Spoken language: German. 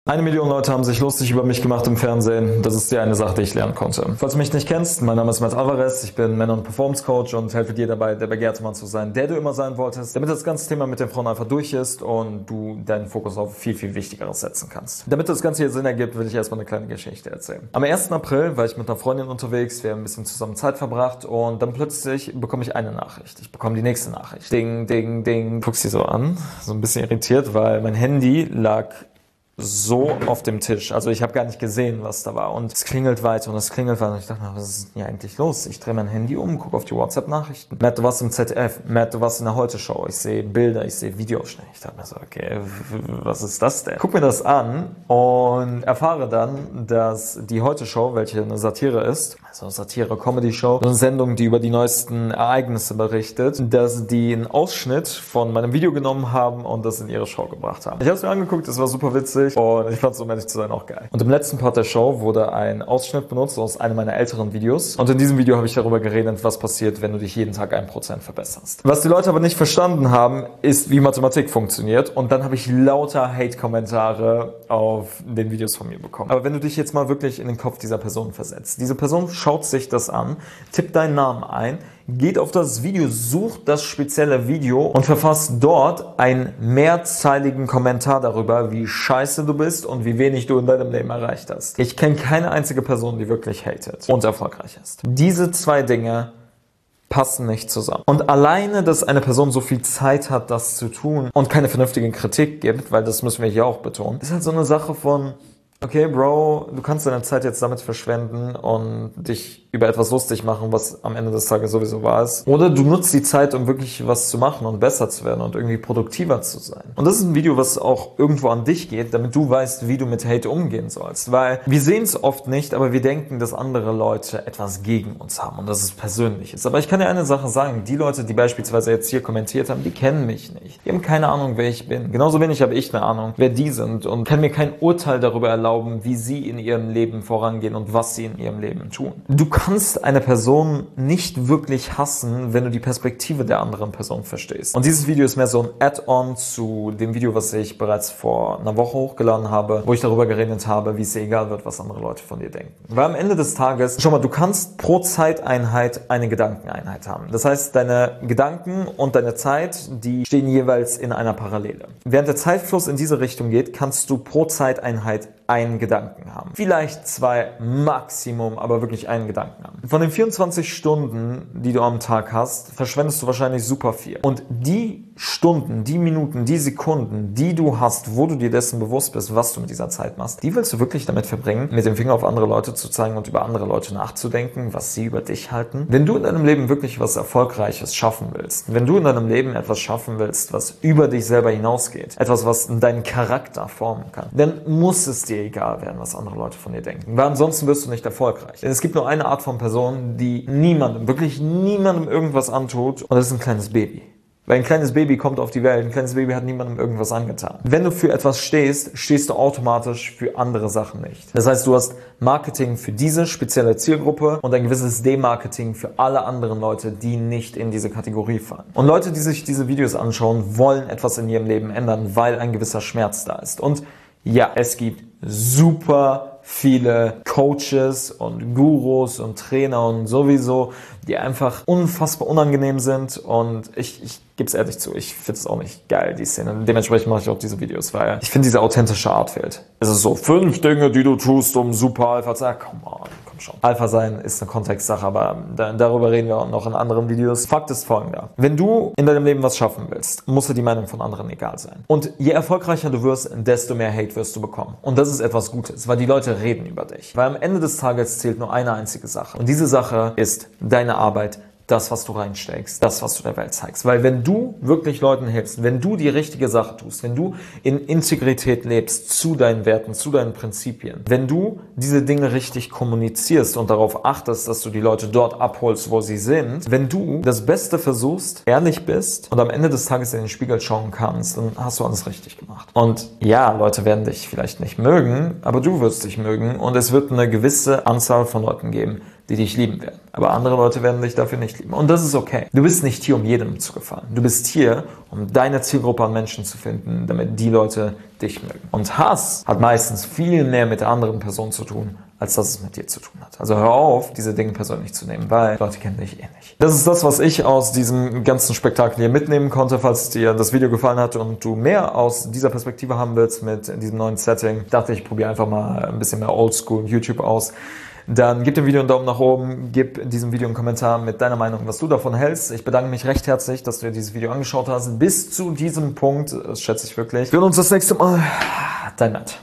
1 Million Leute haben sich lustig über mich gemacht im Fernsehen. Das ist die eine Sache, die ich lernen konnte. Falls du mich nicht kennst, mein Name ist Matt Alvarez. Ich bin Männer- und Performance Coach und helfe dir dabei, der begehrte Mann zu sein, der du immer sein wolltest, damit das ganze Thema mit den Frauen einfach durch ist und du deinen Fokus auf viel, viel Wichtigeres setzen kannst. Damit das Ganze hier Sinn ergibt, will ich erstmal eine kleine Geschichte erzählen. Am 1. April war ich mit einer Freundin unterwegs, wir haben ein bisschen zusammen Zeit verbracht und dann plötzlich bekomme ich eine Nachricht. Ich bekomme die nächste Nachricht. Ding, ding, ding. Guck sie so an, so ein bisschen irritiert, weil mein Handy lag so auf dem Tisch. Also ich habe gar nicht gesehen, was da war. Und es klingelt weiter und es klingelt weiter. Und ich dachte mir, was ist denn hier eigentlich los? Ich drehe mein Handy um, gucke auf die WhatsApp-Nachrichten. Matt, du warst im ZDF. Matt, du warst in der Heute-Show. Ich sehe Bilder, ich sehe Videoausschnitte. Ich dachte mir so, okay, was ist das denn? Guck mir das an und erfahre dann, dass die Heute-Show, welche eine Satire ist, also Satire-Comedy-Show, eine Sendung, die über die neuesten Ereignisse berichtet, dass die einen Ausschnitt von meinem Video genommen haben und das in ihre Show gebracht haben. Ich habe es mir angeguckt, es war super witzig. Und ich fand es, um ehrlich zu sein, auch geil. Und im letzten Part der Show wurde ein Ausschnitt benutzt aus einem meiner älteren Videos. Und in diesem Video habe ich darüber geredet, was passiert, wenn du dich jeden Tag 1% verbesserst. Was die Leute aber nicht verstanden haben, ist, wie Mathematik funktioniert. Und dann habe ich lauter Hate-Kommentare auf den Videos von mir bekommen. Aber wenn du dich jetzt mal wirklich in den Kopf dieser Person versetzt. Diese Person schaut sich das an, tippt deinen Namen ein, geht auf das Video, sucht das spezielle Video und verfasst dort einen mehrzeiligen Kommentar darüber, wie scheiße du bist und wie wenig du in deinem Leben erreicht hast. Ich kenne keine einzige Person, die wirklich hatet und erfolgreich ist. Diese zwei Dinge passen nicht zusammen. Und alleine, dass eine Person so viel Zeit hat, das zu tun und keine vernünftige Kritik gibt, weil das müssen wir hier auch betonen, ist halt so eine Sache von, okay, Bro, du kannst deine Zeit jetzt damit verschwenden und dich über etwas lustig machen, was am Ende des Tages sowieso wahr ist. Oder du nutzt die Zeit, um wirklich was zu machen und besser zu werden und irgendwie produktiver zu sein. Und das ist ein Video, was auch irgendwo an dich geht, damit du weißt, wie du mit Hate umgehen sollst. Weil wir sehen es oft nicht, aber wir denken, dass andere Leute etwas gegen uns haben und dass es persönlich ist. Aber ich kann dir eine Sache sagen, die Leute, die beispielsweise jetzt hier kommentiert haben, die kennen mich nicht. Die haben keine Ahnung, wer ich bin. Genauso wenig habe ich eine Ahnung, wer die sind und kann mir kein Urteil darüber erlauben, wie sie in ihrem Leben vorangehen und was sie in ihrem Leben tun. Du kannst eine Person nicht wirklich hassen, wenn du die Perspektive der anderen Person verstehst. Und dieses Video ist mehr so ein Add-on zu dem Video, was ich bereits vor einer Woche hochgeladen habe, wo ich darüber geredet habe, wie es dir egal wird, was andere Leute von dir denken. Weil am Ende des Tages, schau mal, du kannst pro Zeiteinheit eine Gedankeneinheit haben. Das heißt, deine Gedanken und deine Zeit, die stehen jeweils in einer Parallele. Während der Zeitfluss in diese Richtung geht, kannst du pro Zeiteinheit einen Gedanken haben. Vielleicht 2 Maximum, aber wirklich einen Gedanken haben. Von den 24 Stunden, die du am Tag hast, verschwendest du wahrscheinlich super viel. Und die Stunden, die Minuten, die Sekunden, die du hast, wo du dir dessen bewusst bist, was du mit dieser Zeit machst, die willst du wirklich damit verbringen, mit dem Finger auf andere Leute zu zeigen und über andere Leute nachzudenken, was sie über dich halten. Wenn du in deinem Leben wirklich was Erfolgreiches schaffen willst, wenn du in deinem Leben etwas schaffen willst, was über dich selber hinausgeht, etwas, was deinen Charakter formen kann, dann muss es dir egal werden, was andere Leute von dir denken. Weil ansonsten wirst du nicht erfolgreich. Denn es gibt nur eine Art von Person, die niemandem, wirklich niemandem irgendwas antut, und das ist ein kleines Baby. Weil ein kleines Baby kommt auf die Welt, ein kleines Baby hat niemandem irgendwas angetan. Wenn du für etwas stehst, stehst du automatisch für andere Sachen nicht. Das heißt, du hast Marketing für diese spezielle Zielgruppe und ein gewisses Demarketing für alle anderen Leute, die nicht in diese Kategorie fallen. Und Leute, die sich diese Videos anschauen, wollen etwas in ihrem Leben ändern, weil ein gewisser Schmerz da ist. Und ja, es gibt super viele Coaches und Gurus und Trainer und sowieso, die einfach unfassbar unangenehm sind, und ich gebe es ehrlich zu, ich finde es auch nicht geil, die Szene. Dementsprechend mache ich auch diese Videos, weil ich finde, diese authentische Art fehlt. Es ist so, 5 Dinge, die du tust, um super Alpha zu sein. Komm schon. Alpha sein ist eine Kontextsache, aber darüber reden wir auch noch in anderen Videos. Fakt ist folgender: Wenn du in deinem Leben was schaffen willst, muss dir die Meinung von anderen egal sein. Und je erfolgreicher du wirst, desto mehr Hate wirst du bekommen. Und das ist etwas Gutes, weil die Leute reden über dich. Weil am Ende des Tages zählt nur eine einzige Sache. Und diese Sache ist deine Arbeit, das, was du reinsteckst, das, was du der Welt zeigst. Weil wenn du wirklich Leuten hilfst, wenn du die richtige Sache tust, wenn du in Integrität lebst zu deinen Werten, zu deinen Prinzipien, wenn du diese Dinge richtig kommunizierst und darauf achtest, dass du die Leute dort abholst, wo sie sind, wenn du das Beste versuchst, ehrlich bist und am Ende des Tages in den Spiegel schauen kannst, dann hast du alles richtig gemacht. Und ja, Leute werden dich vielleicht nicht mögen, aber du wirst dich mögen, und es wird eine gewisse Anzahl von Leuten geben, die dich lieben werden. Aber andere Leute werden dich dafür nicht lieben. Und das ist okay. Du bist nicht hier, um jedem zu gefallen. Du bist hier, um deine Zielgruppe an Menschen zu finden, damit die Leute dich mögen. Und Hass hat meistens viel mehr mit der anderen Person zu tun, als dass es mit dir zu tun hat. Also hör auf, diese Dinge persönlich zu nehmen, weil Leute kennen dich eh nicht. Das ist das, was ich aus diesem ganzen Spektakel hier mitnehmen konnte. Falls dir das Video gefallen hat und du mehr aus dieser Perspektive haben willst mit diesem neuen Setting, dachte ich, probiere einfach mal ein bisschen mehr Oldschool YouTube aus. Dann gib dem Video einen Daumen nach oben, gib diesem Video einen Kommentar mit deiner Meinung, was du davon hältst. Ich bedanke mich recht herzlich, dass du dir dieses Video angeschaut hast. Bis zu diesem Punkt, das schätze ich wirklich. Wir sehen uns das nächste Mal. Dein Matt.